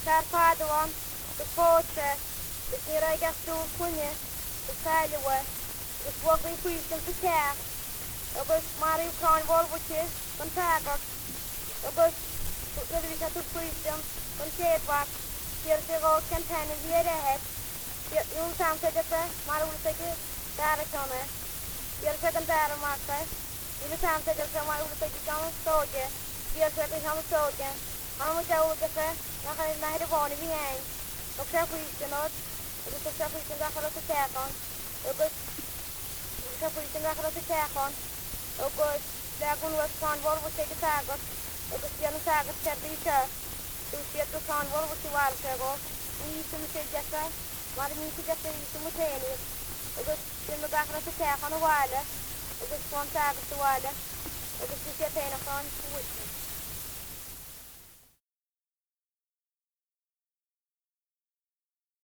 Tar Padawan, the Forte, the Niragastu Punye, the Salawa, the Walking Priest of the Cat, the Bus Mario Kron Volbuche, Contact, the Bus Rivika to Priestum, Contact, here's the road campaign in the ahead, yet you sound such a press, Maru Seke, Darakome, your second Daramarka, you sound such a Maru Seke soldier, your second home soldier. How much I would get not a night of one in the end. The preparation of the preparation of the attack on. The good preparation of the attack on. The good Dragon was convol would take a target. The Christian target said the church. To see the convol was the wild circle. We used to say Jessa. What I mean to get the simultaneous. The good in the back of the attack on the wilder. The good one target to wilder. The good to get pain upon which.